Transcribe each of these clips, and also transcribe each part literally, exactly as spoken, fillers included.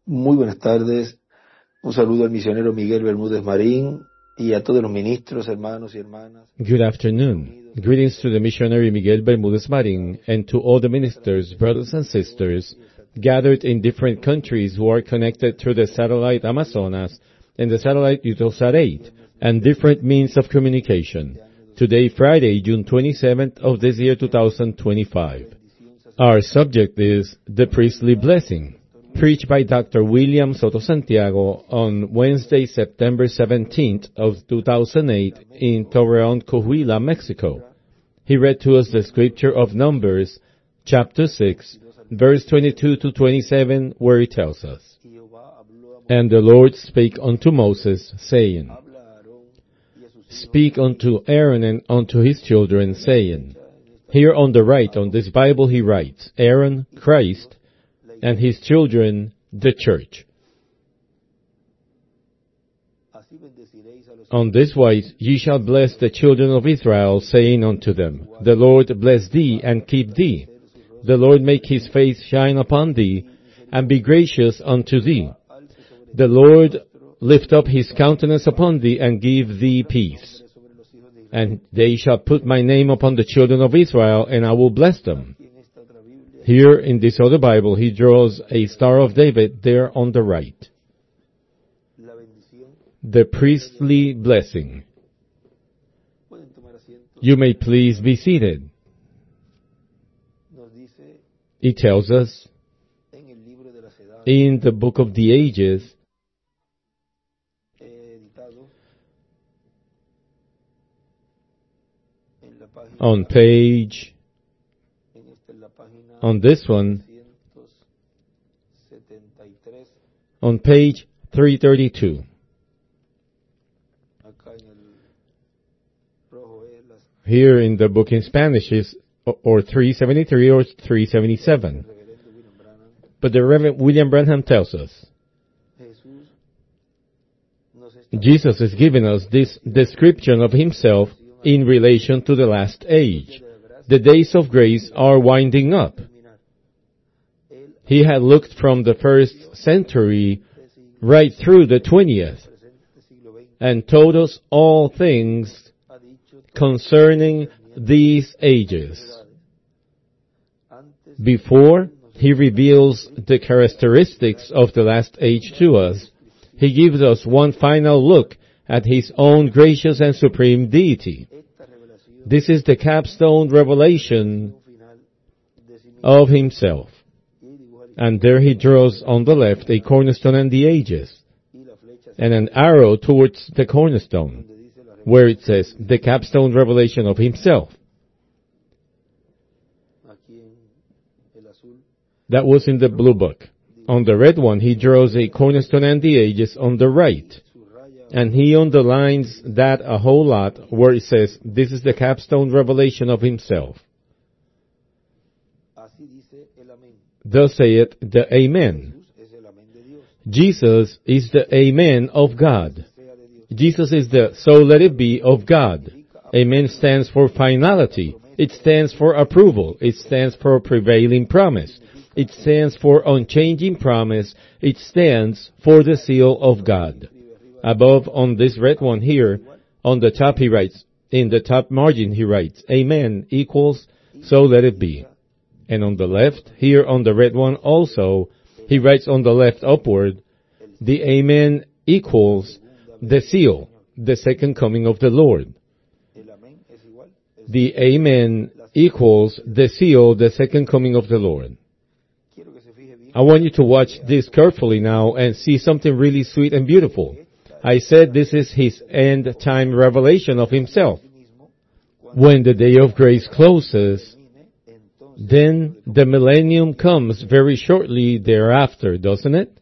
Muy buenas tardes. Un saludo al misionero Miguel Bermúdez Marín y a todos los ministros, hermanos y hermanas. Good afternoon. Greetings to the missionary Miguel Bermúdez Marín and to all the ministers, brothers and sisters, gathered in different countries who are connected through the satellite Amazonas and the satellite Eutelsat eight and different means of communication. Today, Friday, June twenty-seventh of this year, two thousand twenty-five. Our subject is the priestly blessing, preached by Doctor William Soto Santiago on Wednesday, September seventeenth of two thousand eight in Torreon, Coahuila, Mexico. He read to us the scripture of Numbers, chapter six, verse twenty-two to twenty-seven, where it tells us, "And the Lord spake unto Moses, saying, Speak unto Aaron and unto his children, saying," here on the right, on this Bible he writes, Aaron, Christ, and his children, the church. "On this wise ye shall bless the children of Israel, saying unto them, The Lord bless thee and keep thee. The Lord make his face shine upon thee, and be gracious unto thee. The Lord lift up his countenance upon thee, and give thee peace. And they shall put my name upon the children of Israel, and I will bless them." Here in this other Bible, he draws a Star of David there on the right. The priestly blessing. You may please be seated. It tells us in the Book of the Ages, on page, on this one, on page three thirty-two. Here in the book in Spanish is or three seventy-three or three seventy-seven. But the Reverend William Branham tells us, Jesus is giving us this description of himself in relation to the last age. The days of grace are winding up. He had looked from the first century right through the twentieth and told us all things concerning these ages. Before he reveals the characteristics of the last age to us, he gives us one final look at his own gracious and supreme deity. This is the capstone revelation of himself. And there he draws on the left a cornerstone and the ages, and an arrow towards the cornerstone, where it says, the capstone revelation of himself. That was in the blue book. On the red one, he draws a cornerstone and the ages on the right. And he underlines that a whole lot where it says, this is the capstone revelation of himself. Thus saith the Amen. Jesus is the Amen of God. Jesus is the so let it be of God. Amen stands for finality. It stands for approval. It stands for prevailing promise. It stands for unchanging promise. It stands for the seal of God. Above on this red one here, on the top he writes, in the top margin he writes, Amen equals so let it be. And on the left, here on the red one also, he writes on the left upward, the Amen equals the seal, the second coming of the Lord. The Amen equals the seal, the second coming of the Lord. I want you to watch this carefully now and see something really sweet and beautiful. I said this is his end-time revelation of himself. When the day of grace closes, then the millennium comes very shortly thereafter, doesn't it?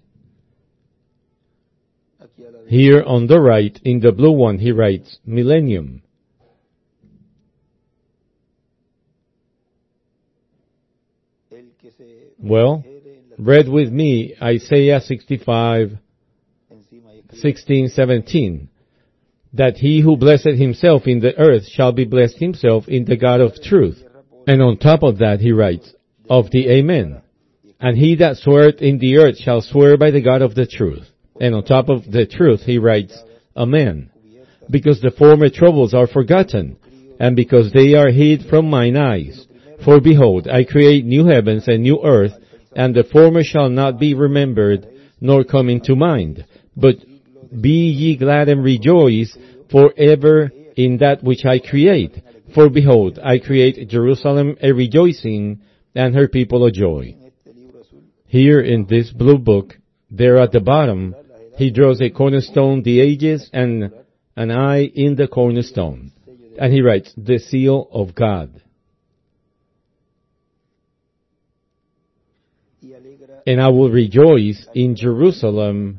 Here on the right, in the blue one, he writes, millennium. Well, read with me Isaiah sixty-five, sixteen, seventeen. That he who blessed himself in the earth shall be blessed himself in the God of truth. And on top of that he writes, of the Amen. And he that sweareth in the earth shall swear by the God of the truth. And on top of the truth he writes, Amen. Because the former troubles are forgotten, and because they are hid from mine eyes. For behold, I create new heavens and new earth, and the former shall not be remembered, nor come into mind. But be ye glad and rejoice forever in that which I create. For behold, I create Jerusalem a rejoicing, and her people a joy. Here in this blue book, there at the bottom, he draws a cornerstone, the ages, and an eye in the cornerstone. And he writes, the seal of God. And I will rejoice in Jerusalem,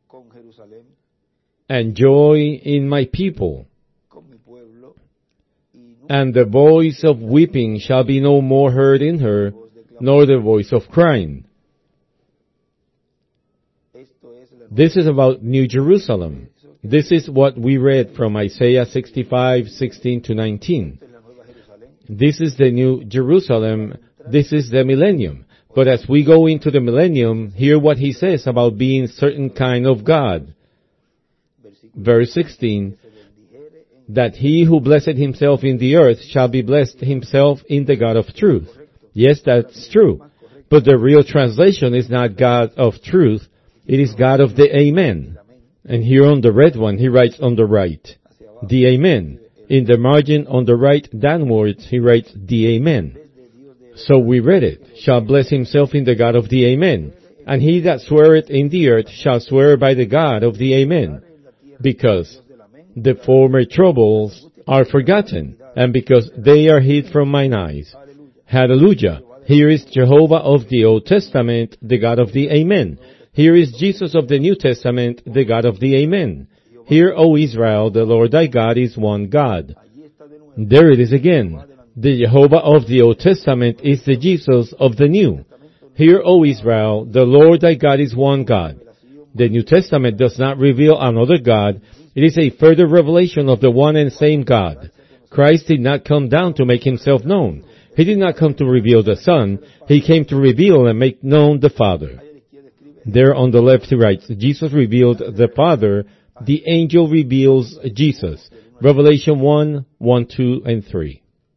and joy in my people. And the voice of weeping shall be no more heard in her, nor the voice of crying. This is about New Jerusalem. This is what we read from Isaiah sixty-five, sixteen to nineteen. This is the New Jerusalem. This is the millennium. But as we go into the millennium, hear what he says about being certain kind of God. Verse sixteen, that he who blessed himself in the earth shall be blessed himself in the God of truth. Yes, that's true. But the real translation is not God of truth. It is God of the Amen. And here on the red one, he writes on the right, the Amen. In the margin on the right downwards, he writes the Amen. So we read it, shall bless himself in the God of the Amen. And he that sweareth in the earth shall swear by the God of the Amen. Because the former troubles are forgotten, and because they are hid from mine eyes. Hallelujah. Here is Jehovah of the Old Testament, the God of the Amen. Here is Jesus of the New Testament, the God of the Amen. Hear, O Israel, the Lord thy God is one God. There it is again. The Jehovah of the Old Testament is the Jesus of the New. Hear, O Israel, the Lord thy God is one God. The New Testament does not reveal another God. It is a further revelation of the one and same God. Christ did not come down to make himself known. He did not come to reveal the Son. He came to reveal and make known the Father. There on the left he writes, Jesus revealed the Father. The angel reveals Jesus. Revelation one, one, two, and three.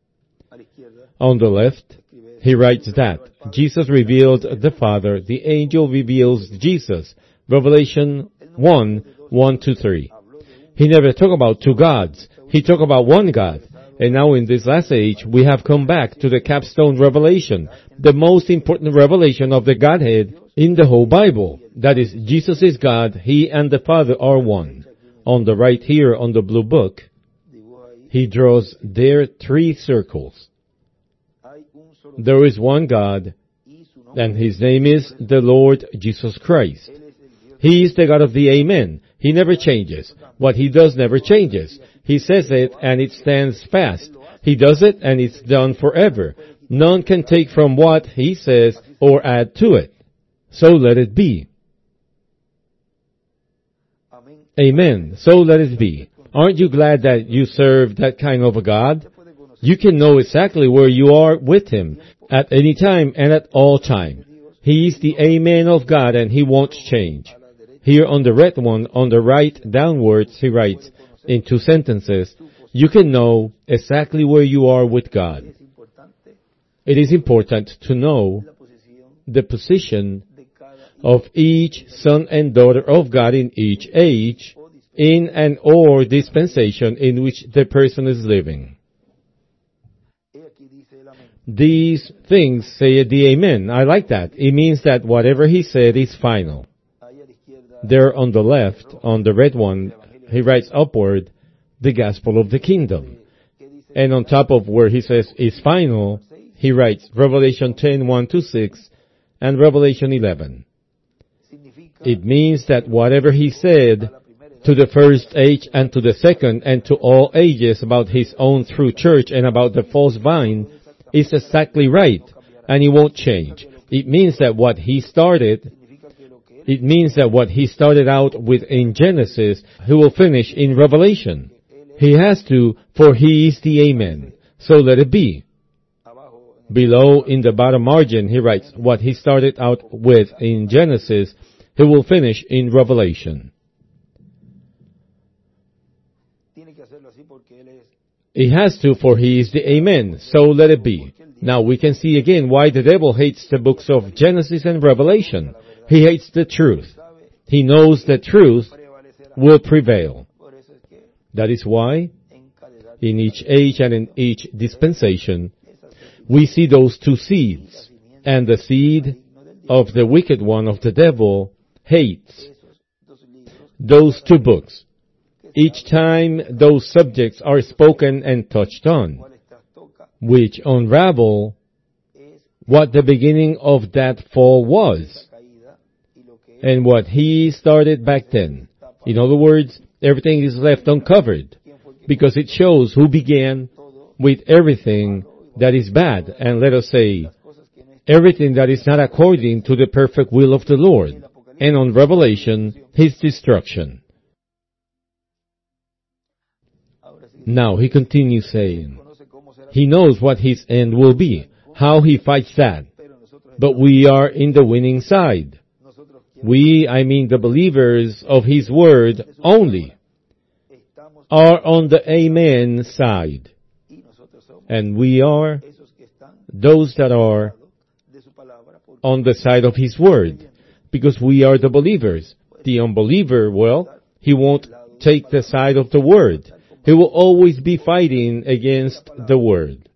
On the left, he writes that Jesus revealed the Father. The angel reveals Jesus. Revelation one, one to three. He never talked about two gods. He talked about one God. And now in this last age, we have come back to the capstone revelation, the most important revelation of the Godhead in the whole Bible. That is, Jesus is God, He and the Father are one. On the right here on the blue book, he draws there three circles. There is one God, and His name is the Lord Jesus Christ. He is the God of the Amen. He never changes. What He does never changes. He says it and it stands fast. He does it and it's done forever. None can take from what He says or add to it. So let it be. Amen. So let it be. Aren't you glad that you serve that kind of a God? You can know exactly where you are with Him at any time and at all time. He is the Amen of God and He won't change. Here on the red one, on the right downwards, he writes, in two sentences, you can know exactly where you are with God. It is important to know the position of each son and daughter of God in each age, in and or dispensation in which the person is living. These things say the Amen. I like that. It means that whatever he said is final. There on the left, on the red one, he writes upward, the gospel of the kingdom. And on top of where he says is final, he writes Revelation ten, one to six, and Revelation eleven. It means that whatever he said to the first age and to the second and to all ages about his own true church and about the false vine is exactly right, and he won't change. It means that what he started, it means that what he started out with in Genesis, he will finish in Revelation. He has to, for he is the Amen. So let it be. Below in the bottom margin, he writes, what he started out with in Genesis, he will finish in Revelation. He has to, for he is the Amen, so let it be. Now we can see again why the devil hates the books of Genesis and Revelation. He hates the truth. He knows that truth will prevail. That is why, in each age and in each dispensation, we see those two seeds, and the seed of the wicked one, of the devil, hates those two books. Each time those subjects are spoken and touched on, which unravel what the beginning of that fall was, and what he started back then. In other words, everything is left uncovered, because it shows who began with everything that is bad, and let us say, everything that is not according to the perfect will of the Lord, and on Revelation, his destruction. Now he continues saying, he knows what his end will be, how he fights that, but we are in the winning side. We, I mean the believers of his word only, are on the Amen side. And we are those that are on the side of his word, because we are the believers. The unbeliever, well, he won't take the side of the word. He will always be fighting against the word.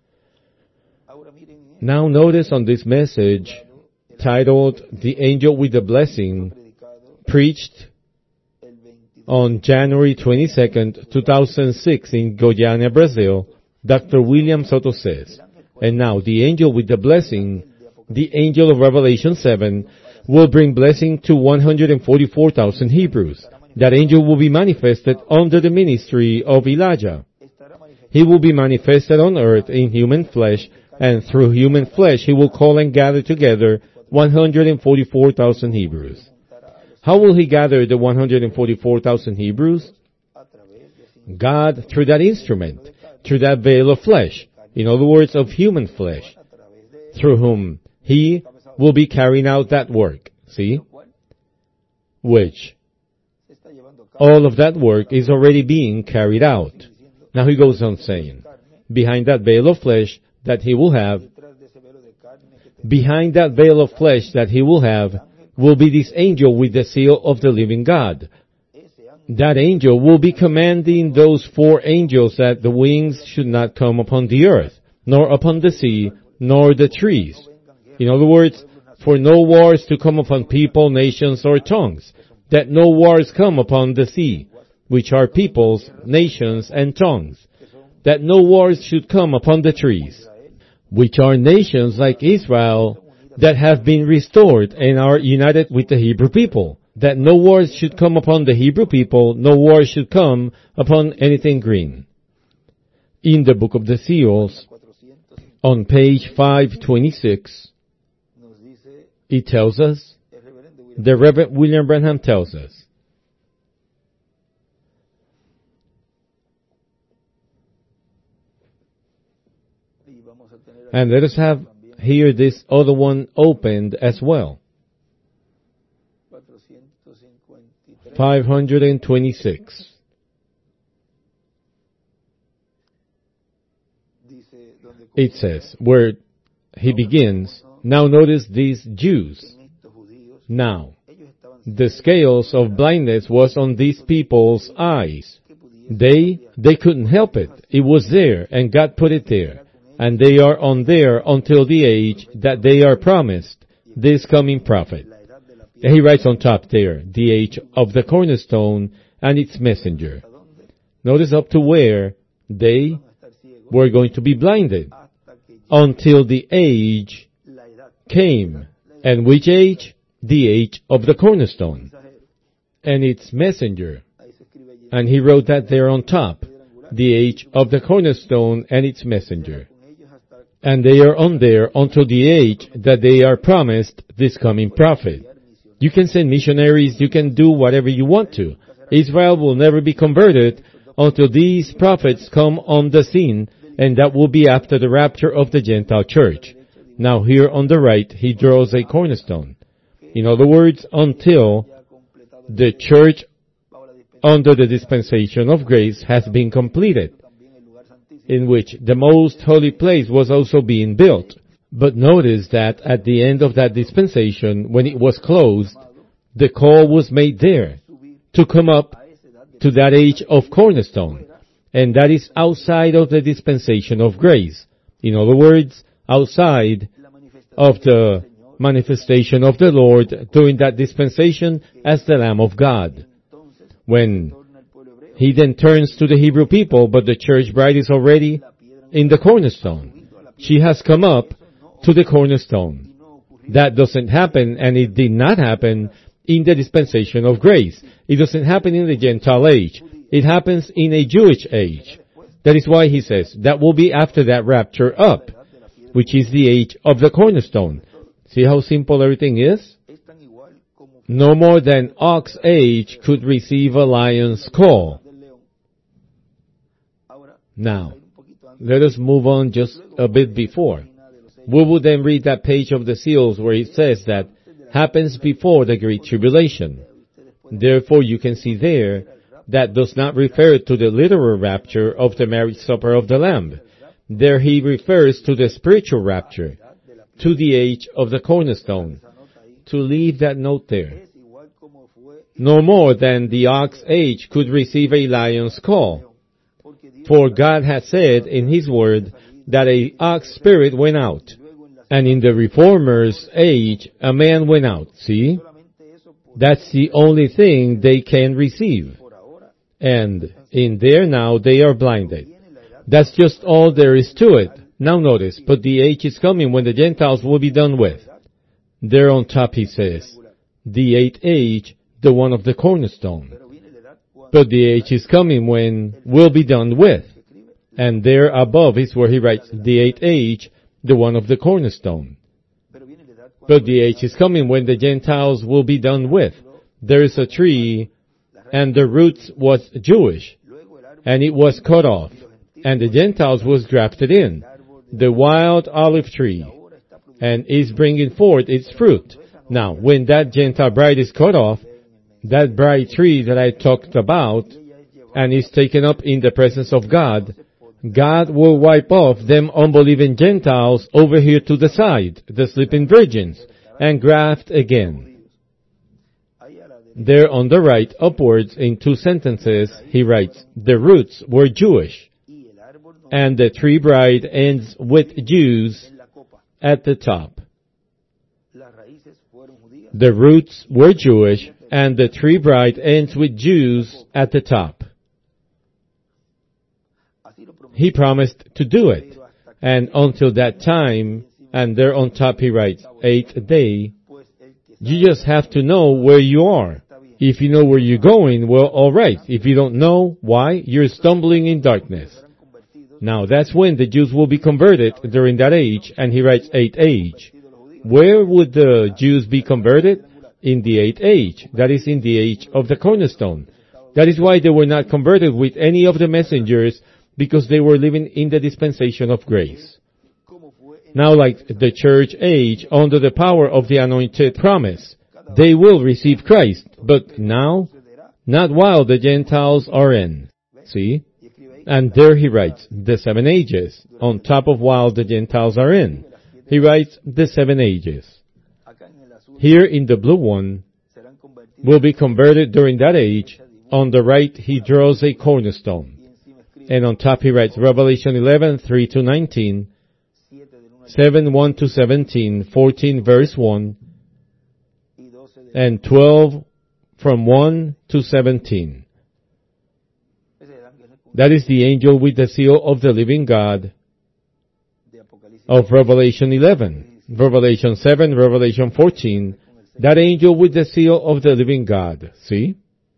Now notice on this message, titled, The Angel with the Blessing, preached on January twenty-second, two thousand six in Goiânia, Brazil, Doctor William Soto says, and now the angel with the blessing, the angel of Revelation seven, will bring blessing to one hundred forty-four thousand Hebrews. That angel will be manifested under the ministry of Elijah. He will be manifested on earth in human flesh, and through human flesh he will call and gather together one hundred forty-four thousand Hebrews. How will he gather the one hundred forty-four thousand Hebrews? God, through that instrument, through that veil of flesh, in other words, of human flesh, through whom he will be carrying out that work. See? Which, all of that work is already being carried out. Now he goes on saying, behind that veil of flesh that he will have, behind that veil of flesh that he will have, will be this angel with the seal of the living God. That angel will be commanding those four angels that the wings should not come upon the earth, nor upon the sea, nor the trees. In other words, for no wars to come upon people, nations, or tongues, that no wars come upon the sea, which are peoples, nations, and tongues, that no wars should come upon the trees, which are nations like Israel, that have been restored and are united with the Hebrew people, that no wars should come upon the Hebrew people, no wars should come upon anything green. In the book of the seals, on page five twenty-six, it tells us, the Reverend William Branham tells us, and let us have here this other one opened as well. five hundred twenty-six. It says, where he begins, now notice these Jews. Now, the scales of blindness was on these people's eyes. They, they couldn't help it. It was there, and God put it there. And they are on there until the age that they are promised, this coming prophet. And he writes on top there, the age of the cornerstone and its messenger. Notice up to where they were going to be blinded, until the age came. And which age? The age of the cornerstone and its messenger. And he wrote that there on top, the age of the cornerstone and its messenger. And they are on there until the age that they are promised this coming prophet. You can send missionaries, you can do whatever you want to. Israel will never be converted until these prophets come on the scene and that will be after the rapture of the Gentile church. Now here on the right, he draws a cornerstone. In other words, until the church under the dispensation of grace has been completed, in which the most holy place was also being built. But notice that at the end of that dispensation, when it was closed, the call was made there to come up to that age of cornerstone, and that is outside of the dispensation of grace. In other words, outside of the manifestation of the Lord during that dispensation as the Lamb of God. When he then turns to the Hebrew people, but the church bride is already in the cornerstone. She has come up to the cornerstone. That doesn't happen, and it did not happen in the dispensation of grace. It doesn't happen in the Gentile age. It happens in a Jewish age. That is why he says that will be after that rapture up, which is the age of the cornerstone. See how simple everything is? No more than ox age could receive a lion's call. Now, let us move on just a bit before. We will then read that page of the seals where it says that happens before the Great Tribulation. Therefore, you can see there that does not refer to the literal rapture of the marriage supper of the Lamb. There he refers to the spiritual rapture, to the age of the cornerstone. To leave that note there. No more than the ox age could receive a lion's call. For God has said in his word that a ox spirit went out. And in the reformer's age, a man went out. See? That's the only thing they can receive. And in there now they are blinded. That's just all there is to it. Now notice, but the age is coming when the Gentiles will be done with. There on top he says, the eighth age, the one of the cornerstone. But the age is coming when will be done with. And there above is where he writes, the eighth age, the one of the cornerstone. But the age is coming when the Gentiles will be done with. There is a tree, and the roots was Jewish, and it was cut off, and the Gentiles was grafted in, the wild olive tree, and is bringing forth its fruit. Now, when that Gentile bride is cut off, that bride tree that I talked about, and is taken up in the presence of God, God will wipe off them unbelieving Gentiles over here to the side, the sleeping virgins, and graft again. There on the right, upwards in two sentences, he writes, the roots were Jewish, and the tree bride ends with Jews at the top. The roots were Jewish, and the tree bride ends with Jews at the top. He promised to do it, and until that time, and there on top he writes, eighth day, you just have to know where you are. If you know where you're going, well, alright. If you don't know why, you're stumbling in darkness. Now that's when the Jews will be converted during that age, and he writes eighth age. Where would the Jews be converted? In the eighth age. That is in the age of the cornerstone. That is why they were not converted with any of the messengers, because they were living in the dispensation of grace. Now like the church age, under the power of the anointed promise, they will receive Christ, but now, not while the Gentiles are in. See? And there he writes, the seven ages, on top of while the Gentiles are in. He writes, the seven ages. Here in the blue one, will be converted during that age. On the right, he draws a cornerstone. And on top he writes, Revelation eleven, three to nineteen, seven, one to seventeen, fourteen verse one, and twelve from one to seventeen. That is the angel with the seal of the living God of Revelation eleven. Revelation seven, Revelation fourteen, that angel with the seal of the living God. See?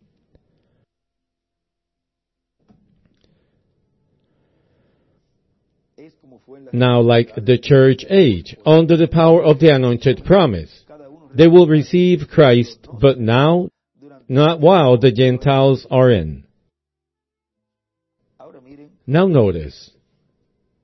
Now like the church age, under the power of the anointed promise, they will receive Christ, but now, not while the Gentiles are in. Now notice,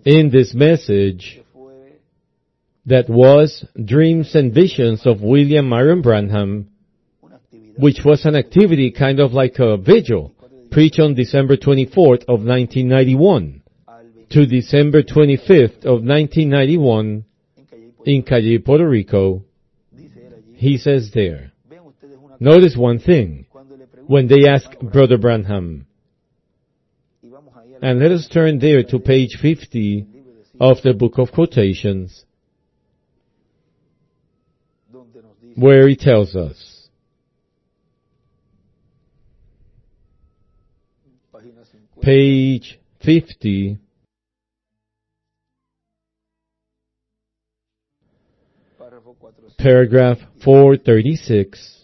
in this message that was Dreams and Visions of William Marion Branham, which was an activity kind of like a vigil, preached on December twenty-fourth of nineteen ninety-one to December twenty-fifth of nineteen ninety-one in Cayey, Puerto Rico. He says there, notice one thing, when they ask Brother Branham, and let us turn there to page fifty of the Book of Quotations, where he tells us, page fifty, paragraph four thirty-six.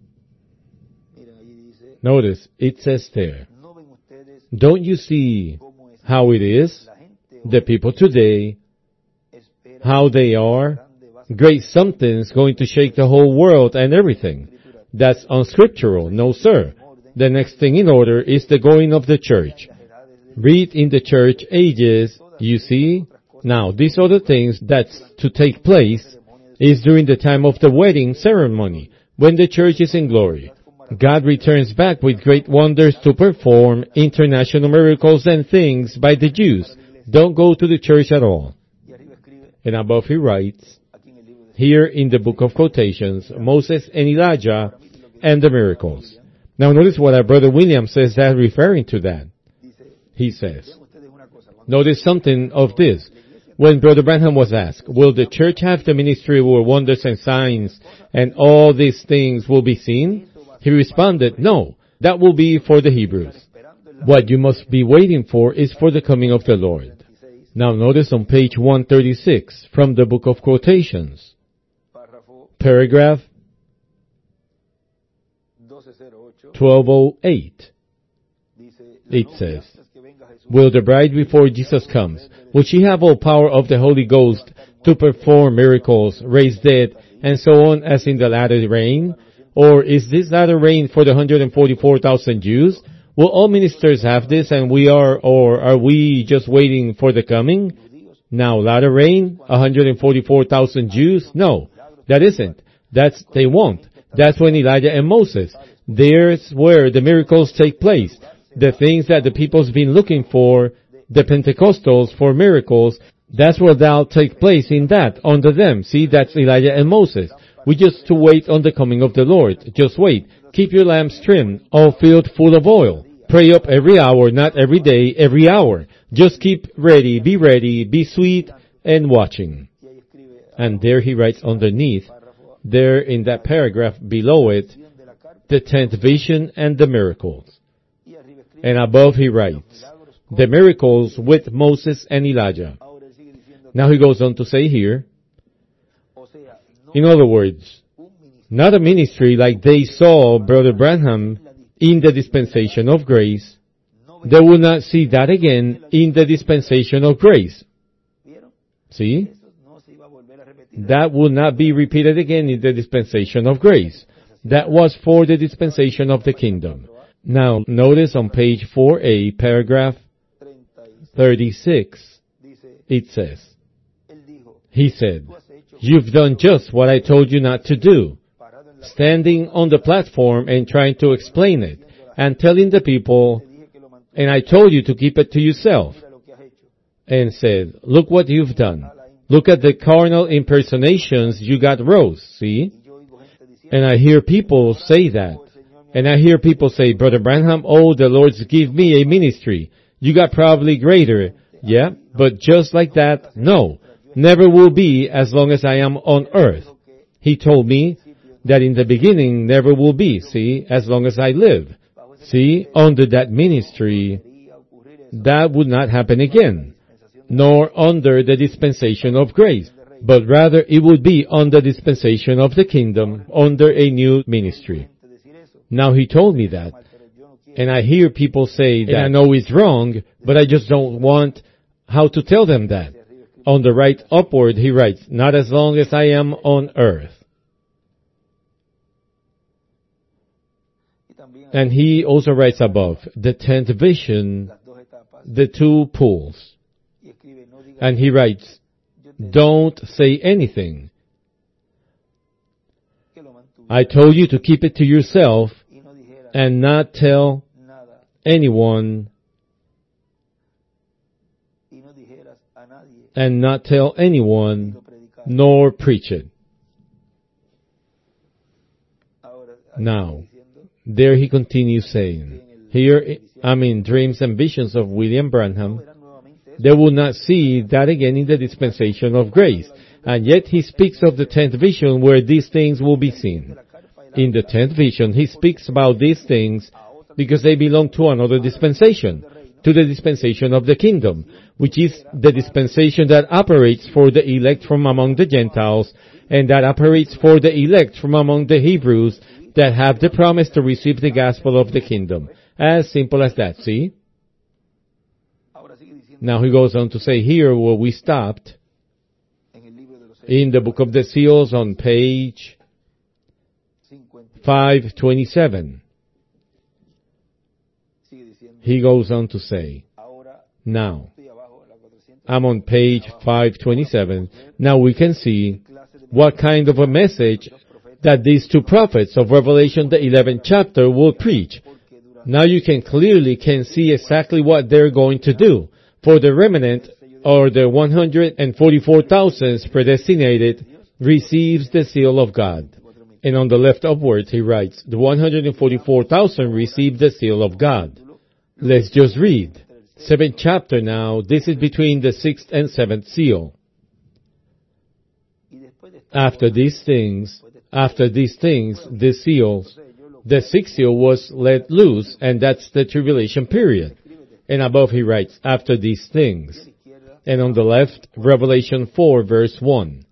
Notice, it says there, don't you see how it is? The people today, how they are, great something's going to shake the whole world and everything. That's unscriptural. No, sir. The next thing in order is the going of the church. Read in the church ages, you see. Now, these other things that's to take place is during the time of the wedding ceremony, when the church is in glory. God returns back with great wonders to perform international miracles and things by the Jews. Don't go to the church at all. And above he writes, here in the Book of Quotations, Moses and Elijah and the miracles. Now notice what our brother William says that referring to that. He says, notice something of this. When Brother Branham was asked, will the church have the ministry where wonders and signs and all these things will be seen? He responded, no, that will be for the Hebrews. What you must be waiting for is for the coming of the Lord. Now notice on page one thirty-six from the Book of Quotations, paragraph twelve oh eight. It says, will the bride before Jesus comes, will she have all power of the Holy Ghost to perform miracles, raise dead, and so on as in the latter rain? Or is this latter rain for the one hundred forty-four thousand Jews? Will all ministers have this and we are, or are we just waiting for the coming? Now, latter rain, one hundred forty-four thousand Jews? No, that isn't. That's, they won't. That's when Elijah and Moses. There's where the miracles take place. The things that the people's been looking for, the Pentecostals for miracles, that's where that'll take place in that, under them. See, that's Elijah and Moses. We just to wait on the coming of the Lord. Just wait. Keep your lamps trimmed, all filled full of oil. Pray up every hour, not every day, every hour. Just keep ready, be ready, be sweet, and watching. And there he writes underneath, there in that paragraph below it, the tenth vision and the miracles. And above he writes, the miracles with Moses and Elijah. Now he goes on to say here, in other words, not a ministry like they saw Brother Branham in the dispensation of grace. They will not see that again in the dispensation of grace. See? That will not be repeated again in the dispensation of grace. That was for the dispensation of the kingdom. Now, notice on page four A, paragraph thirty-six, it says, he said, you've done just what I told you not to do, standing on the platform and trying to explain it, and telling the people, and I told you to keep it to yourself, and said, look what you've done. Look at the carnal impersonations you got rose, see? And I hear people say that. And I hear people say, Brother Branham, oh, the Lord's give me a ministry. You got probably greater. Yeah, but just like that, no. Never will be as long as I am on earth. He told me that in the beginning never will be, see, as long as I live. See, under that ministry, that would not happen again, nor under the dispensation of grace, but rather it would be under dispensation of the kingdom, under a new ministry. Now he told me that, and I hear people say that I know it's wrong, but I just don't want how to tell them that. On the right upward, he writes, not as long as I am on earth. And he also writes above, the tenth vision, the two pools. And he writes, don't say anything. I told you to keep it to yourself and not tell anyone and not tell anyone nor preach it. Now, there he continues saying, here, I mean, dreams and visions of William Branham, they will not see that again in the dispensation of grace. And yet he speaks of the tenth vision where these things will be seen. In the tenth vision, he speaks about these things because they belong to another dispensation, to the dispensation of the kingdom, which is the dispensation that operates for the elect from among the Gentiles, and that operates for the elect from among the Hebrews that have the promise to receive the gospel of the kingdom. As simple as that, see? Now he goes on to say here where we stopped, in the book of the seals on page five twenty-seven. He goes on to say, now, I'm on page five twenty-seven. Now we can see what kind of a message that these two prophets of Revelation, the eleventh chapter, will preach. Now you can clearly can see exactly what they're going to do. For the remnant, or the one hundred forty-four thousand predestinated, receives the seal of God. And on the left upwards he writes, the one hundred forty-four thousand receive the seal of God. Let's just read. Seventh chapter now, this is between the sixth and seventh seal. After these things, after these things, the seals, the sixth seal was let loose, and that's the tribulation period. And above he writes, after these things. And on the left, Revelation four verse one.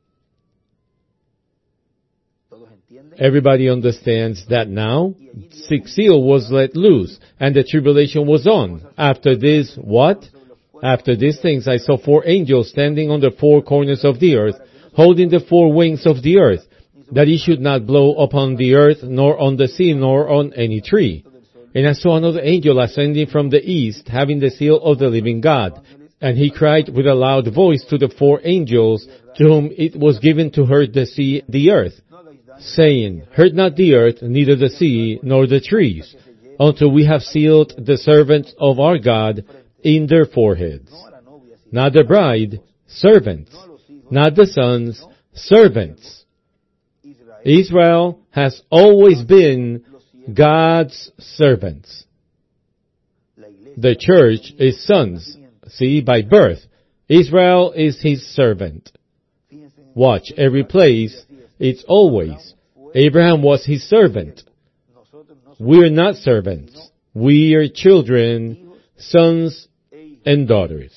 Everybody understands that now? Sixth seal was let loose, and the tribulation was on. After this, what? After these things I saw four angels standing on the four corners of the earth, holding the four wings of the earth, that he should not blow upon the earth, nor on the sea, nor on any tree. And I saw another angel ascending from the east, having the seal of the living God. And he cried with a loud voice to the four angels, to whom it was given to hurt the sea, the earth, saying, hurt not the earth, neither the sea, nor the trees, until we have sealed the servants of our God in their foreheads. Not the bride, servants. Not the sons, servants. Israel has always been God's servants. The church is sons, see, by birth. Israel is his servant. Watch, every place, it's always. Abraham was his servant. We're not servants. We are children, sons and daughters.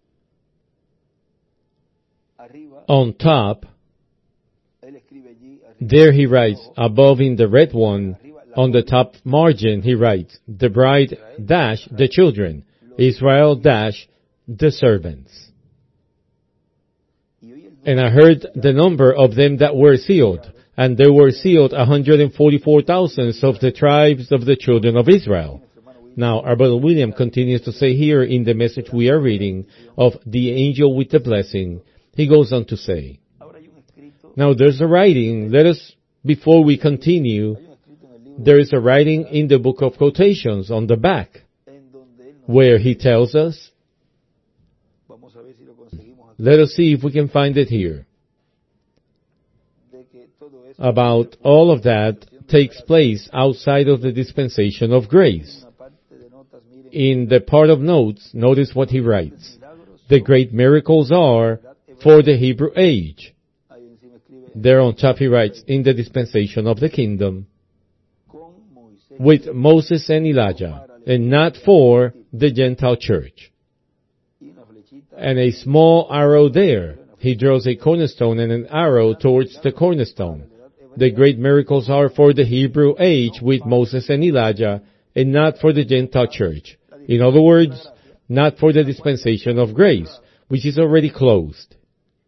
On top, there he writes, above in the red one, on the top margin he writes, the bride dash the children, Israel dash the servants. And I heard the number of them that were sealed, and there were sealed one hundred forty-four thousand of the tribes of the children of Israel. Now, our brother William continues to say here in the message we are reading of the angel with the blessing, he goes on to say, now there's a writing, let us, before we continue, there is a writing in the book of quotations on the back, where he tells us, let us see if we can find it here, about all of that takes place outside of the dispensation of grace. In the part of notes, notice what he writes. The great miracles are for the Hebrew age. There on top he writes, in the dispensation of the kingdom, with Moses and Elijah, and not for the Gentile church. And a small arrow there. He draws a cornerstone and an arrow towards the cornerstone. The great miracles are for the Hebrew age with Moses and Elijah, and not for the Gentile church. In other words, not for the dispensation of grace, which is already closed.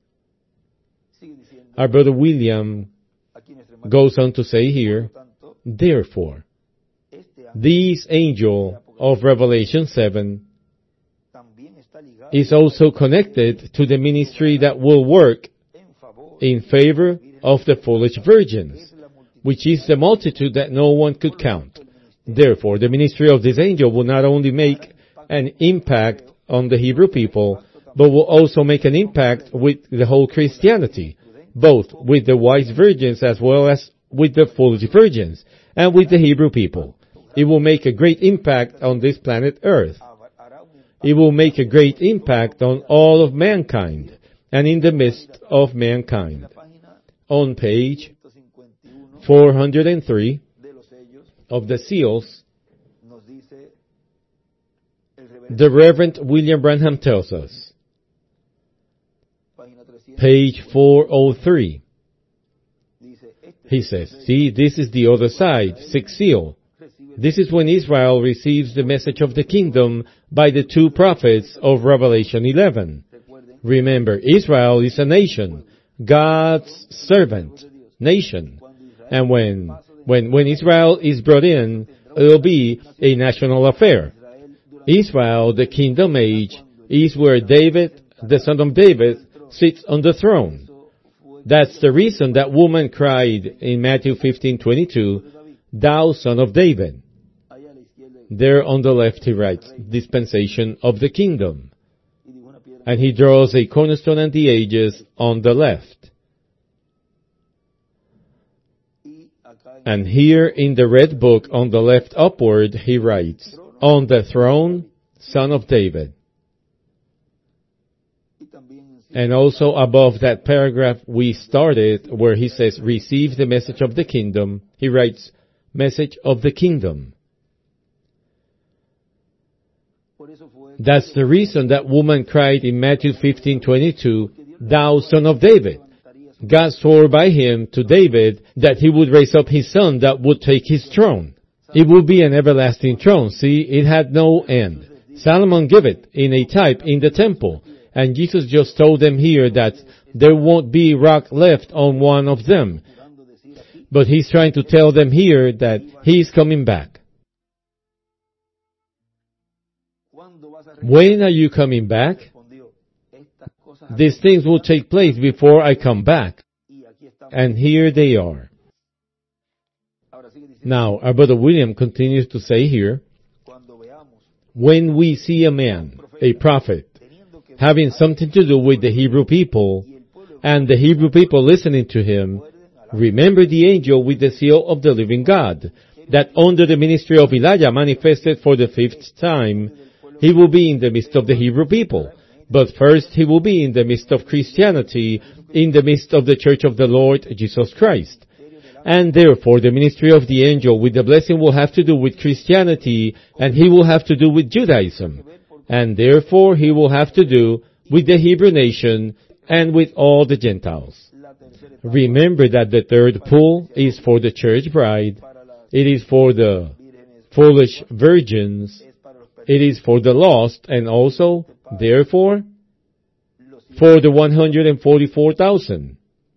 Our brother William goes on to say here, therefore, this angel of Revelation seven is also connected to the ministry that will work in favor of the foolish virgins, which is the multitude that no one could count. Therefore, the ministry of this angel will not only make an impact on the Hebrew people, but will also make an impact with the whole Christianity, both with the wise virgins as well as with the foolish virgins, and with the Hebrew people. It will make a great impact on this planet Earth. It will make a great impact on all of mankind, and in the midst of mankind. On page four hundred three of the seals, the Reverend William Branham tells us, page four oh three, he says, see, this is the other side, sixth seal. This is when Israel receives the message of the kingdom by the two prophets of Revelation eleven. Remember, Israel is a nation, God's servant nation. And when, when, when Israel is brought in, it will be a national affair. Israel, the kingdom age, is where David, the son of David, sits on the throne. That's the reason that woman cried in Matthew fifteen twenty-two, "Thou son of David." There on the left he writes, dispensation of the kingdom. And he draws a cornerstone and the ages on the left. And here in the red book on the left upward he writes, on the throne, son of David. And also above that paragraph we started where he says, receive the message of the kingdom, he writes, message of the kingdom. That's the reason that woman cried in Matthew fifteen twenty-two, "Thou son of David." God swore by him to David that he would raise up his son that would take his throne. It would be an everlasting throne. See, it had no end. Solomon gave it in a type in the temple. And Jesus just told them here that there won't be rock left on one of them. But he's trying to tell them here that he's coming back. When are you coming back? These things will take place before I come back. And here they are. Now, our brother William continues to say here, when we see a man, a prophet, having something to do with the Hebrew people, and the Hebrew people listening to him, remember the angel with the seal of the living God, that under the ministry of Elijah manifested for the fifth time, he will be in the midst of the Hebrew people. But first he will be in the midst of Christianity, in the midst of the church of the Lord Jesus Christ. And therefore the ministry of the angel with the blessing will have to do with Christianity, and he will have to do with Judaism. And therefore he will have to do with the Hebrew nation and with all the Gentiles. Remember that the third pull is for the church bride, it is for the foolish virgins, it is for the lost, and also, therefore, for the one hundred forty-four thousand.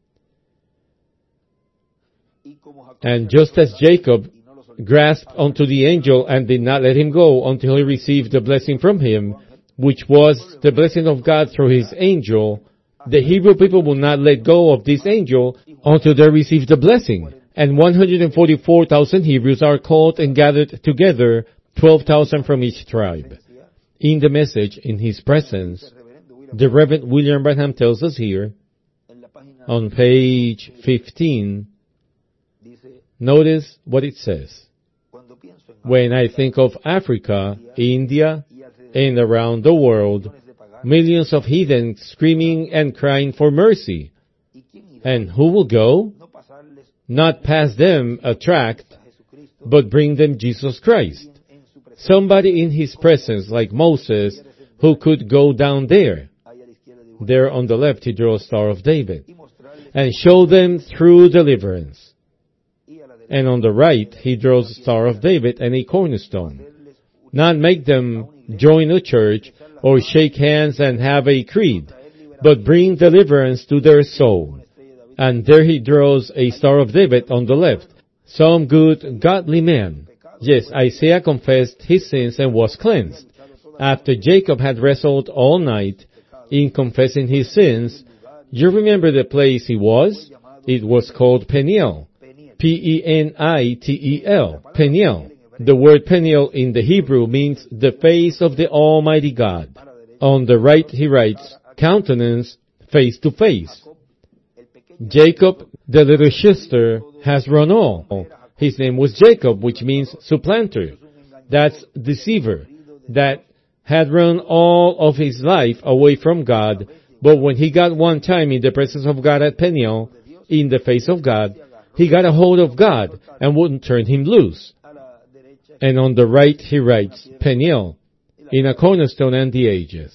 And just as Jacob grasped onto the angel and did not let him go until he received the blessing from him, which was the blessing of God through his angel, the Hebrew people will not let go of this angel until they receive the blessing. And one hundred forty-four thousand Hebrews are called and gathered together, twelve thousand from each tribe. In the message, in his presence, the Reverend William Branham tells us here, on page fifteen, notice what it says. When I think of Africa, India, and around the world, millions of heathens screaming and crying for mercy. And who will go? Not pass them a tract, but bring them Jesus Christ. Somebody in his presence, like Moses, who could go down there. There on the left he draws Star of David. And show them through deliverance. And on the right he draws Star of David and a cornerstone. Not make them join a church or shake hands and have a creed, but bring deliverance to their soul. And there he draws a Star of David on the left. Some good, godly man. Yes, Isaiah confessed his sins and was cleansed. after Jacob had wrestled all night in confessing his sins, you remember the place he was? It was called Peniel. P E N I T E L. Peniel. The word Peniel in the Hebrew means the face of the Almighty God. On the right he writes, countenance, face to face. Jacob, the little sister, has run all. His name was Jacob, which means supplanter. That's deceiver. That had run all of his life away from God, but when he got one time in the presence of God at Peniel, in the face of God, he got a hold of God and wouldn't turn him loose. And on the right he writes, Peniel, in a cornerstone and the ages.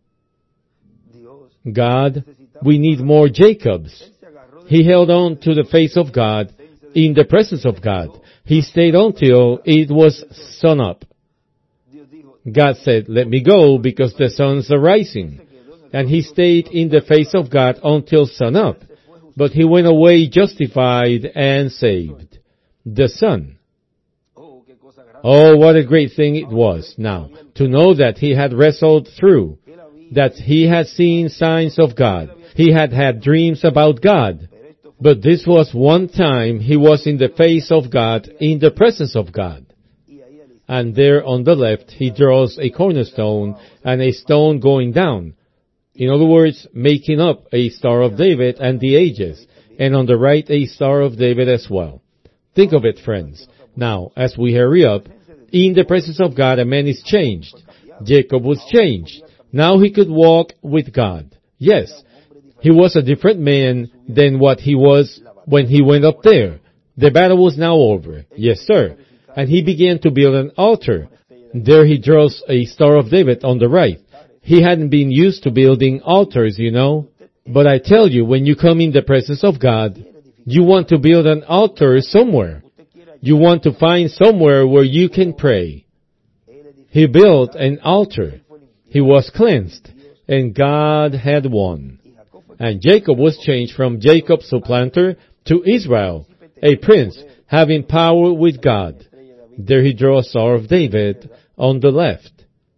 God, we need more Jacobs. He held on to the face of God, in the presence of God. He stayed until it was sun up. God said, let me go because the sun's arising. And he stayed in the face of God until sun up. But he went away justified and saved. The sun. Oh, what a great thing it was now to know that he had wrestled through, that he had seen signs of God. He had had dreams about God. But this was one time he was in the face of God, in the presence of God. And there on the left he draws a cornerstone and a stone going down. In other words, making up a Star of David and the ages. And on the right a Star of David as well. Think of it, friends. Now, as we hurry up, in the presence of God a man is changed. Jacob was changed. Now he could walk with God. Yes, he was a different man than what he was when he went up there. The battle was now over. Yes, sir. And he began to build an altar. There he draws a Star of David on the right. He hadn't been used to building altars, you know. But I tell you, when you come in the presence of God, you want to build an altar somewhere. You want to find somewhere where you can pray. He built an altar. He was cleansed, and God had won. And Jacob was changed from Jacob supplanter to Israel, a prince having power with God. There he draws Star of David on the left.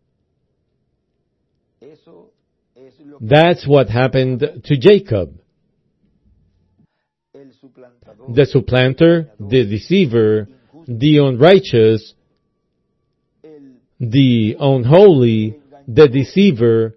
That's what happened to Jacob. The supplanter, the deceiver, the unrighteous, the unholy, the deceiver,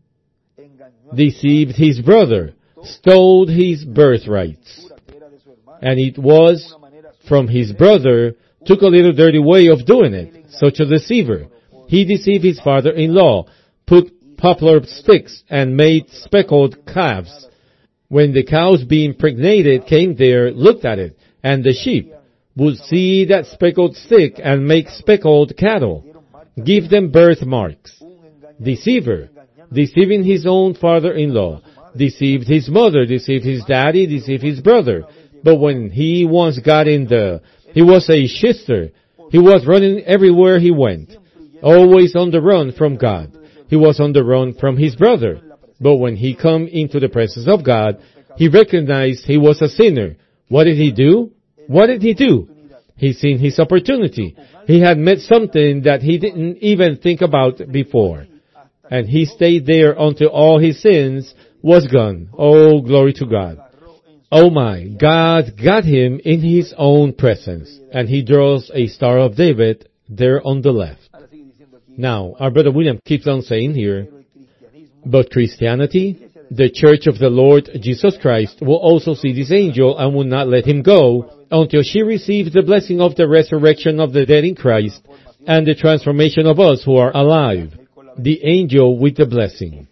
deceived his brother, stole his birthrights. And it was from his brother, took a little dirty way of doing it, such a deceiver. He deceived his father-in-law, put poplar sticks and made speckled calves. When the cows being impregnated came there, looked at it, and the sheep would see that speckled stick and make speckled cattle, give them birthmarks. Deceiver, deceiving his own father-in-law, deceived his mother, deceived his daddy, deceived his brother. But when he once got in the, he was a shyster. He was running everywhere he went, always on the run from God. He was on the run from his brother. But when he come into the presence of God, he recognized he was a sinner. What did he do? What did he do? He seen his opportunity. He had met something that he didn't even think about before. And he stayed there until all his sins was gone. Oh, glory to God. Oh my, God got him in his own presence. And he draws a Star of David there on the left. Now, our brother William keeps on saying here, but Christianity, the Church of the Lord Jesus Christ, will also see this angel and will not let him go until she receives the blessing of the resurrection of the dead in Christ and the transformation of us who are alive. The angel with the blessing.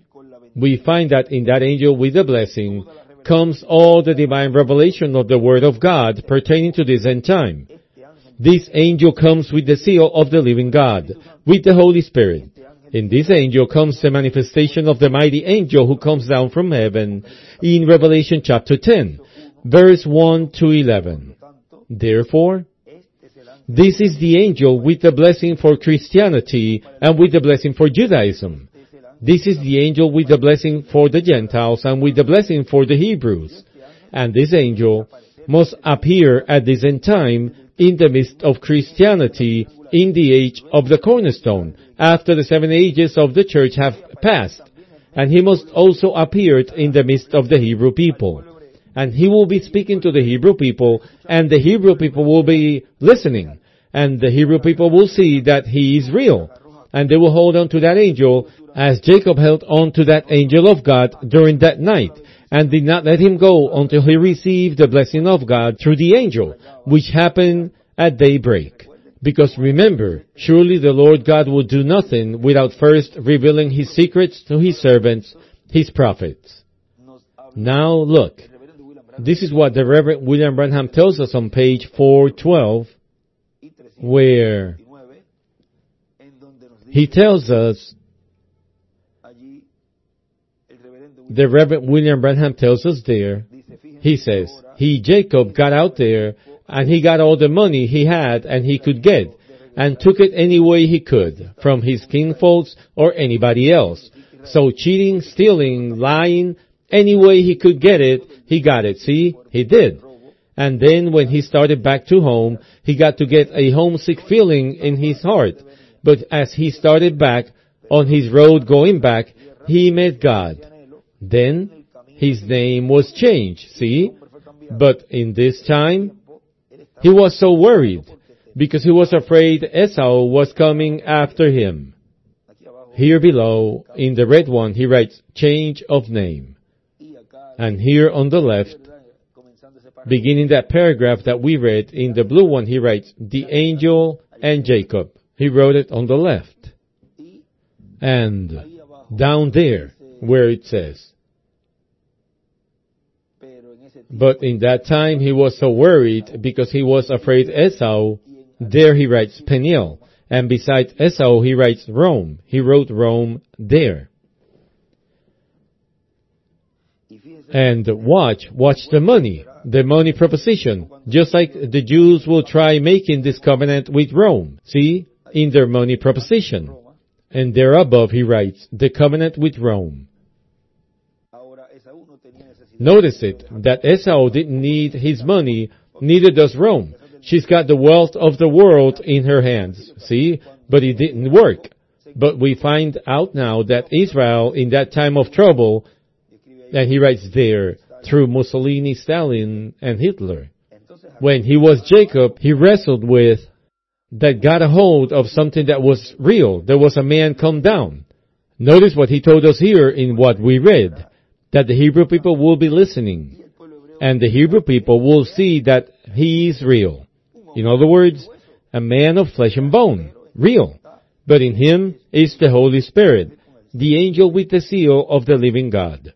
We find that in that angel with the blessing comes all the divine revelation of the Word of God pertaining to this end time. This angel comes with the seal of the living God, with the Holy Spirit. In this angel comes the manifestation of the mighty angel who comes down from heaven in Revelation chapter ten, verse one to eleven. Therefore, this is the angel with the blessing for Christianity and with the blessing for Judaism. This is the angel with the blessing for the Gentiles and with the blessing for the Hebrews. And this angel must appear at this end time in the midst of Christianity in the age of the cornerstone, after the seven ages of the church have passed. And he must also appear in the midst of the Hebrew people. And he will be speaking to the Hebrew people, and the Hebrew people will be listening. And the Hebrew people will see that he is real. And they will hold on to that angel, as Jacob held on to that angel of God during that night, and did not let him go until he received the blessing of God through the angel, which happened at daybreak. Because remember, surely the Lord God will do nothing without first revealing his secrets to his servants, his prophets. Now look, this is what the Reverend William Branham tells us on page four twelve, where he tells us, the Reverend William Branham tells us there, he says, he, Jacob, got out there, and he got all the money he had and he could get, and took it any way he could, from his kinfolks or anybody else. So cheating, stealing, lying, any way he could get it, he got it. See, he did. And then when he started back to home, he got to get a homesick feeling in his heart. But as he started back, on his road going back, he met God. Then his name was changed, see? But in this time, he was so worried, because he was afraid Esau was coming after him. Here below, in the red one, he writes, change of name. And here on the left, beginning that paragraph that we read, in the blue one, he writes, the angel and Jacob. He wrote it on the left. And down there, where it says, but in that time he was so worried because he was afraid Esau. There he writes Peniel. And besides Esau he writes Rome. He wrote Rome there. And watch, watch the money, the money proposition. Just like the Jews will try making this covenant with Rome. See, in their money proposition. And there above he writes, the covenant with Rome. Notice it, that Esau didn't need his money, neither does Rome. She's got the wealth of the world in her hands, see? But it didn't work. But we find out now that Israel, in that time of trouble, and he writes there, through Mussolini, Stalin, and Hitler. When he was Jacob, he wrestled with, that got a hold of something that was real. There was a man come down. Notice what he told us here in what we read. That the Hebrew people will be listening, and the Hebrew people will see that he is real. In other words, a man of flesh and bone, real. But in him is the Holy Spirit, the angel with the seal of the living God.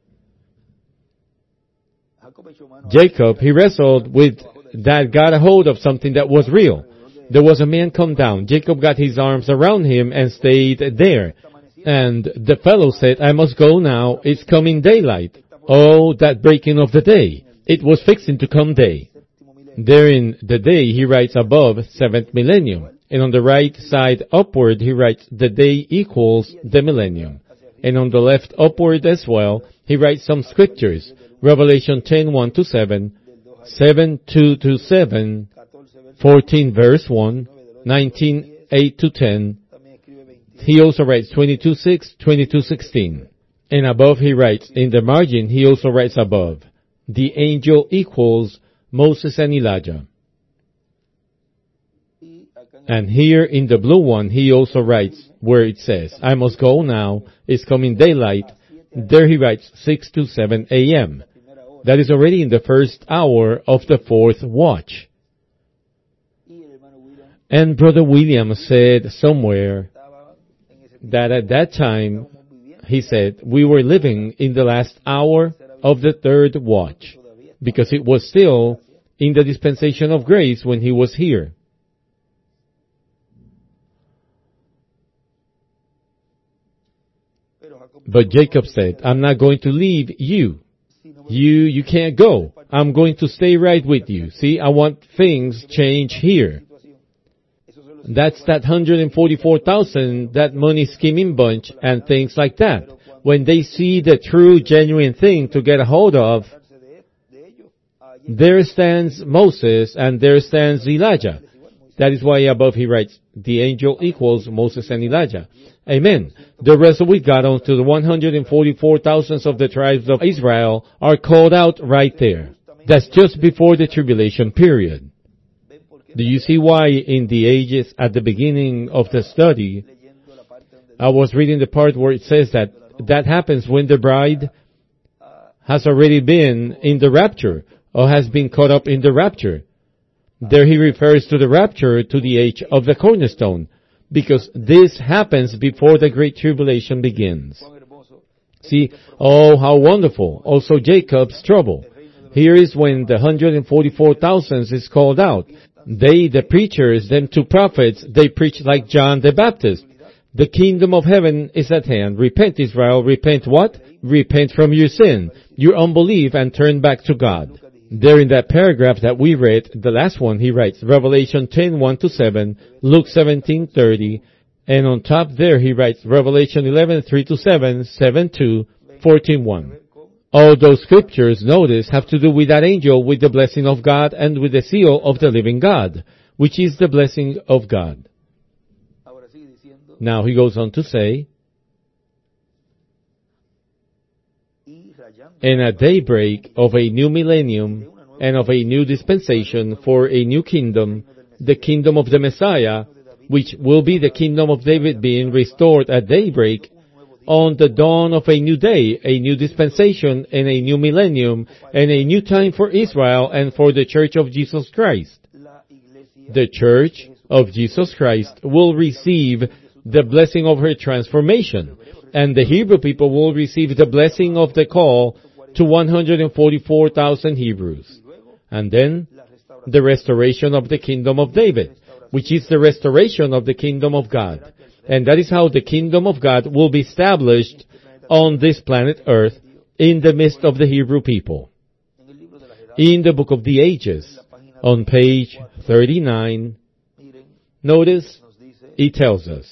Jacob, he wrestled with that got a hold of something that was real. There was a man come down. Jacob got his arms around him and stayed there. And the fellow said, I must go now, it's coming daylight. Oh, that breaking of the day. It was fixing to come day. There in the day, he writes above, seventh millennium. And on the right side upward, he writes, the day equals the millennium. And on the left upward as well, he writes some scriptures. Revelation ten, one to seven, seven, two to seven, fourteen verse one, nineteen, eight to ten. He also writes twenty-two, six, twenty-two, sixteen. And above he writes, in the margin, he also writes above, the angel equals Moses and Elijah. And here in the blue one, he also writes, where it says, I must go now, it's coming daylight. There he writes, six to seven a.m. That is already in the first hour of the fourth watch. And Brother William said somewhere that at that time, he said, we were living in the last hour of the third watch, because it was still in the dispensation of grace when he was here. But Jacob said, I'm not going to leave you. You, you can't go. I'm going to stay right with you. See, I want things change here. That's that one hundred forty-four thousand, that money skimming bunch and things like that. When they see the true, genuine thing to get a hold of, there stands Moses and there stands Elijah. That is why above he writes, the angel equals Moses and Elijah. Amen. The rest of we got onto the one hundred forty-four thousand of the tribes of Israel are called out right there. That's just before the tribulation period. Do you see why in the ages at the beginning of the study, I was reading the part where it says that that happens when the bride has already been in the rapture or has been caught up in the rapture. There he refers to the rapture to the age of the cornerstone, because this happens before the great tribulation begins. See, oh, how wonderful. Also Jacob's trouble. Here is when the one hundred forty-four thousand is called out. They, the preachers, them two prophets, they preach like John the Baptist. The kingdom of heaven is at hand. Repent, Israel. Repent what? Repent from your sin, your unbelief, and turn back to God. There in that paragraph that we read, the last one, he writes, Revelation ten, one to seven, Luke seventeen, thirty, and on top there he writes, Revelation eleven, three to seven, seven, two, fourteen, one. All those scriptures, notice, have to do with that angel, with the blessing of God, and with the seal of the living God, which is the blessing of God. Now he goes on to say, and at daybreak of a new millennium and of a new dispensation for a new kingdom, the kingdom of the Messiah, which will be the kingdom of David being restored at daybreak, on the dawn of a new day, a new dispensation and a new millennium and a new time for Israel and for the church of Jesus Christ. The church of Jesus Christ will receive the blessing of her transformation, and the Hebrew people will receive the blessing of the call to one hundred forty-four thousand Hebrews. And then, the restoration of the kingdom of David, which is the restoration of the kingdom of God. And that is how the kingdom of God will be established on this planet Earth in the midst of the Hebrew people. In the book of the Ages, on page thirty-nine, notice, it tells us.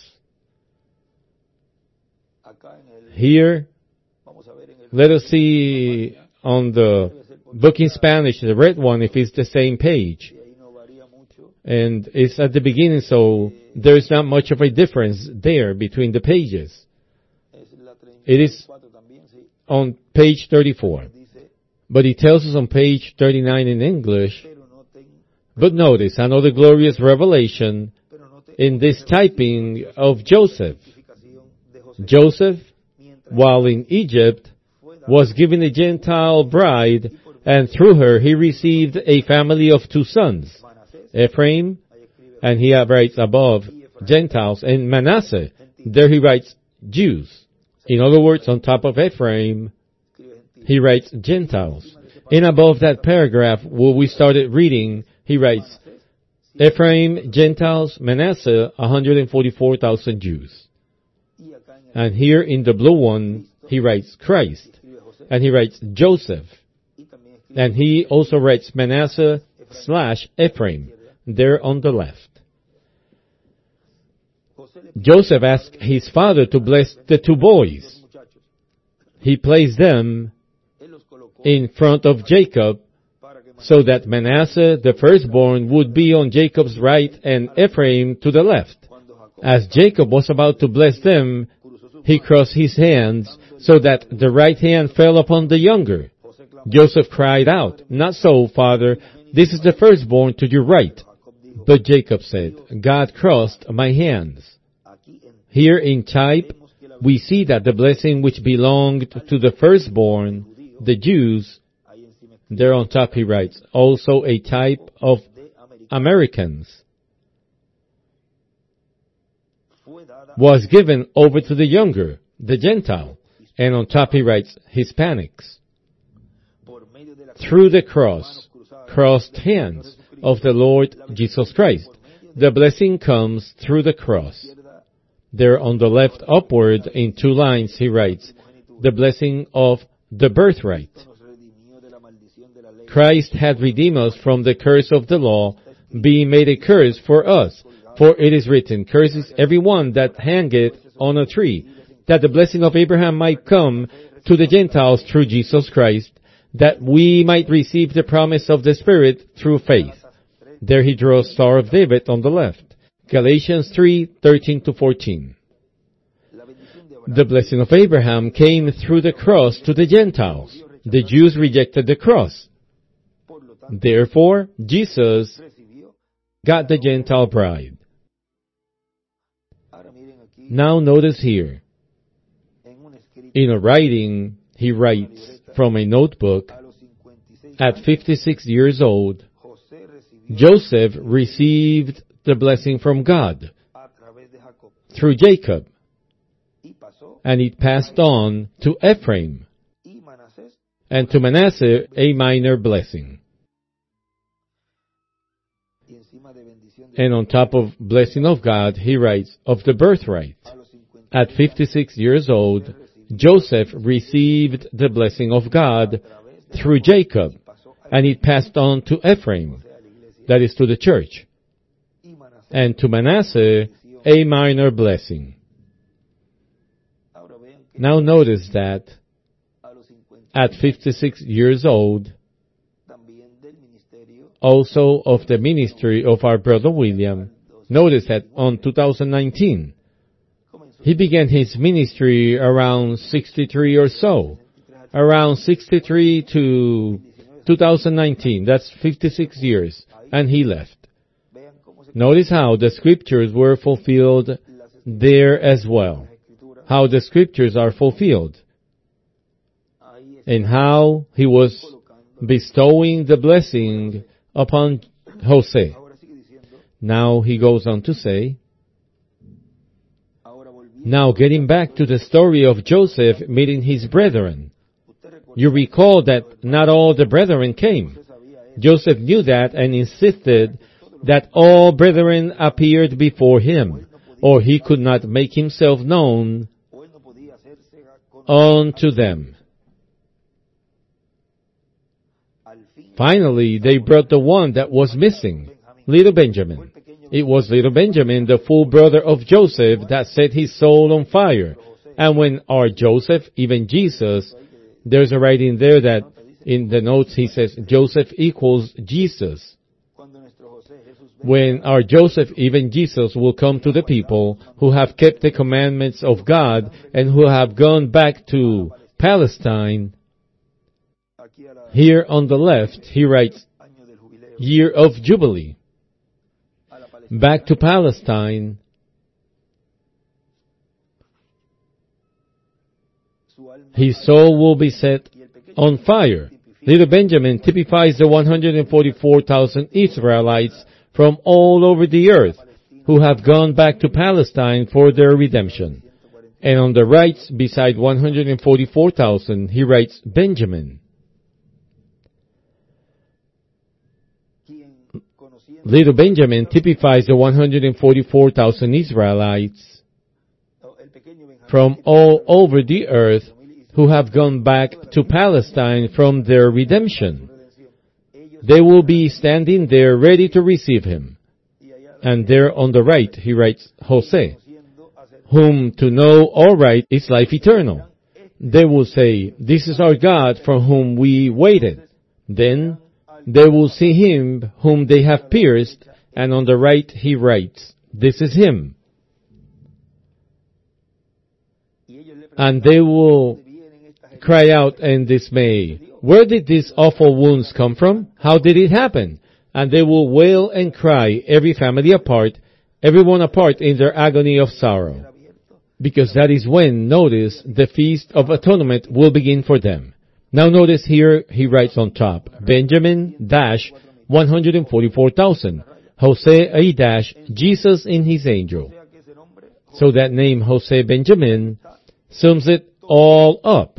Here, let us see on the book in Spanish, the red one, if it's the same page. And it's at the beginning, so there is not much of a difference there between the pages. It is on page thirty-four. But it tells us on page thirty-nine in English, but notice another glorious revelation in this typing of Joseph. Joseph, while in Egypt, was given a Gentile bride, and through her he received a family of two sons, Ephraim, and he writes above, Gentiles, and Manasseh. There he writes Jews. In other words, on top of Ephraim, he writes Gentiles. And above that paragraph where we started reading, he writes Ephraim, Gentiles, Manasseh, one hundred forty-four thousand Jews. And here in the blue one, he writes Christ. And he writes Joseph. And he also writes Manasseh slash Ephraim, there on the left. Joseph asked his father to bless the two boys. He placed them in front of Jacob so that Manasseh, the firstborn, would be on Jacob's right and Ephraim to the left. As Jacob was about to bless them, he crossed his hands so that the right hand fell upon the younger. Joseph cried out, "Not so, father, this is the firstborn to your right." But Jacob said, "God crossed my hands." Here in type, we see that the blessing which belonged to the firstborn, the Jews, there on top he writes, also a type of Americans, was given over to the younger, the Gentile, and on top he writes, Hispanics. Through the cross, crossed hands of the Lord Jesus Christ, the blessing comes through the cross. There on the left upward in two lines he writes, the blessing of the birthright. Christ had redeemed us from the curse of the law, being made a curse for us. For it is written, "Curses every one that hangeth on a tree," that the blessing of Abraham might come to the Gentiles through Jesus Christ, that we might receive the promise of the Spirit through faith. There he draws Star of David on the left. Galatians three, thirteen to fourteen. The blessing of Abraham came through the cross to the Gentiles. The Jews rejected the cross. Therefore, Jesus got the Gentile bride. Now notice here, in a writing, he writes from a notebook, at fifty-six years old, Joseph received the blessing from God through Jacob, and it passed on to Ephraim, and to Manasseh a minor blessing. And on top of blessing of God, he writes of the birthright. At fifty-six years old, Joseph received the blessing of God through Jacob, and it passed on to Ephraim, that is to the church, and to Manasseh a minor blessing. Now notice that at fifty-six years old, also of the ministry of our brother William, notice that on two thousand nineteen, he began his ministry around sixty-three or so. Around sixty-three to two thousand nineteen, that's fifty-six years, and he left. Notice how the scriptures were fulfilled there as well. How the scriptures are fulfilled. And how he was bestowing the blessing upon Jose. Now he goes on to say, now getting back to the story of Joseph meeting his brethren. You recall that not all the brethren came. Joseph knew that and insisted that all brethren appeared before him, or he could not make himself known unto them. Finally, they brought the one that was missing, little Benjamin. It was little Benjamin, the full brother of Joseph, that set his soul on fire. And when our Joseph, even Jesus, there's a writing there that in the notes he says Joseph equals Jesus. When our Joseph, even Jesus, will come to the people who have kept the commandments of God and who have gone back to Palestine, here on the left he writes, year of Jubilee. Back to Palestine, his soul will be set on fire. Little Benjamin typifies the one hundred forty-four thousand Israelites from all over the earth who have gone back to Palestine for their redemption. And on the right, beside one hundred forty-four thousand, he writes Benjamin. Little Benjamin typifies the one hundred forty-four thousand Israelites from all over the earth who have gone back to Palestine from their redemption. They will be standing there ready to receive him. And there on the right he writes Jose, whom to know aright is life eternal. They will say, this is our God for whom we waited. Then they will see him whom they have pierced, and on the right he writes, this is him. And they will cry out in dismay, where did these awful wounds come from? How did it happen? And they will wail and cry, every family apart, everyone apart in their agony of sorrow. Because that is when, notice, the Feast of Atonement will begin for them. Now notice here, he writes on top, Benjamin dash one hundred forty-four thousand, Jose a dash, Jesus in his angel. So that name Jose Benjamin sums it all up.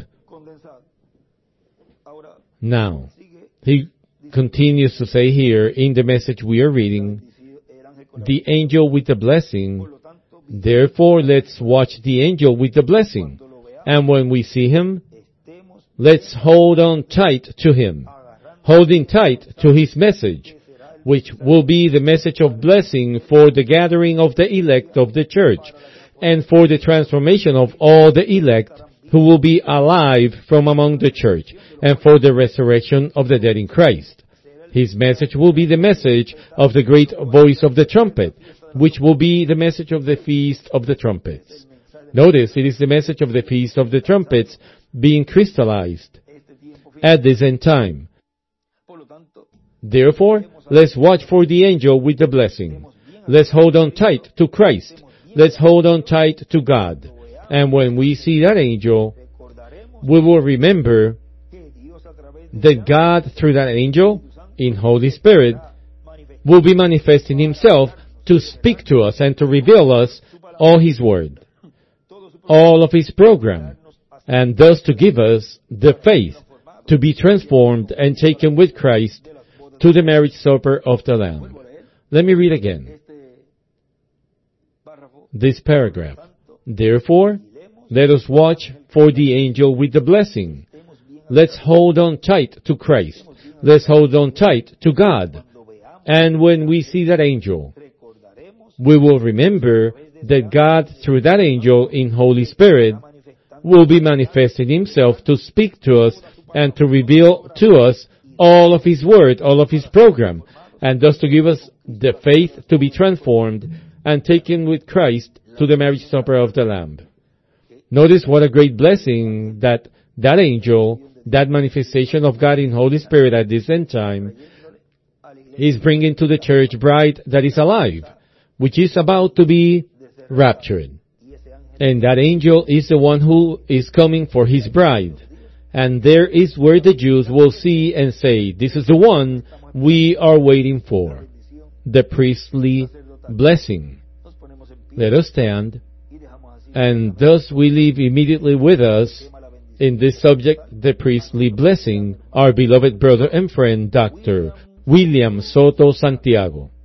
Now, he continues to say here in the message we are reading, the angel with the blessing. Therefore, let's watch the angel with the blessing. And when we see him, let's hold on tight to him, holding tight to his message, which will be the message of blessing for the gathering of the elect of the church, and for the transformation of all the elect who will be alive from among the church, and for the resurrection of the dead in Christ. His message will be the message of the great voice of the trumpet, which will be the message of the Feast of the Trumpets. Notice, it is the message of the Feast of the Trumpets being crystallized at this end time. Therefore, let's watch for the angel with the blessing. Let's hold on tight to Christ. Let's hold on tight to God. And when we see that angel, we will remember that God, through that angel, in Holy Spirit, will be manifesting Himself to speak to us and to reveal us all His Word, all of His program, and thus to give us the faith to be transformed and taken with Christ to the marriage supper of the Lamb. Let me read again this paragraph. Therefore, let us watch for the angel with the blessing. Let's hold on tight to Christ. Let's hold on tight to God. And when we see that angel, we will remember that God, through that angel in Holy Spirit, will be manifesting Himself to speak to us and to reveal to us all of His Word, all of His program, and thus to give us the faith to be transformed and taken with Christ to the marriage supper of the Lamb. Notice what a great blessing that that angel, that manifestation of God in Holy Spirit at this end time, is bringing to the church bride that is alive, which is about to be raptured. And that angel is the one who is coming for His bride. And there is where the Jews will see and say, this is the one we are waiting for, the priestly blessing. Let us stand, and thus we leave immediately with us in this subject, the priestly blessing, our beloved brother and friend, Doctor William Soto Santiago.